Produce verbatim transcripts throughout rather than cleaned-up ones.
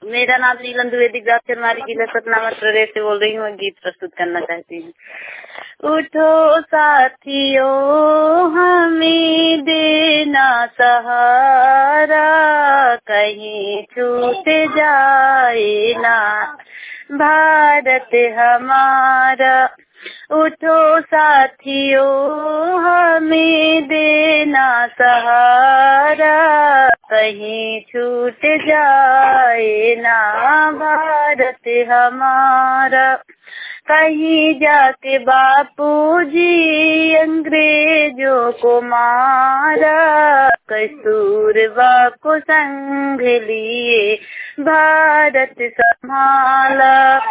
मेरा नाम नीलम द्विवेदी ग्राम जिला सतना मध्य प्रदेश से बोल रही हूँ। गीत प्रस्तुत करना चाहती हूँ। उठो साथियों हमें देना सहारा, कहीं छूट जाए ना भारत हमारा। उठो साथियों हमें देना सहारा, कहीं छूट जाए ना भारत हमारा। कहीं जाके बापूजी अंग्रेजों को मारा, कस्तूरबा को संग लिए भारत संभाला।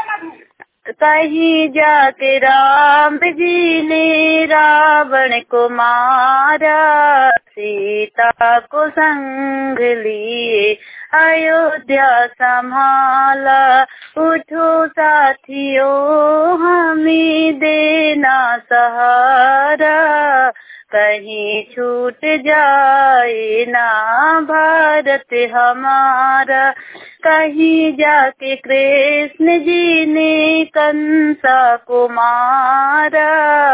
कहीं जाके राम जी ने रावण को मारा, सीता को संग लिए अयोध्या संभाला। उठो साथियों हमें देना सहारा, कहीं छूट जाए ना भारत हमारा। कहीं जाके कृष्ण जी ने कंसा को मारा,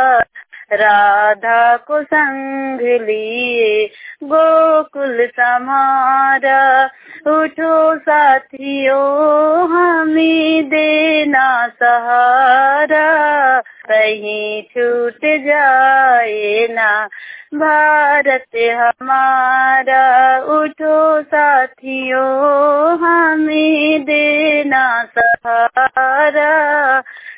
राधा को संग लिए गोकुल समारा। उठो साथियों हमें देना सहारा, कहीं छूट जाए ना भारत हमारा। उठो साथियों हमें देना सहारा,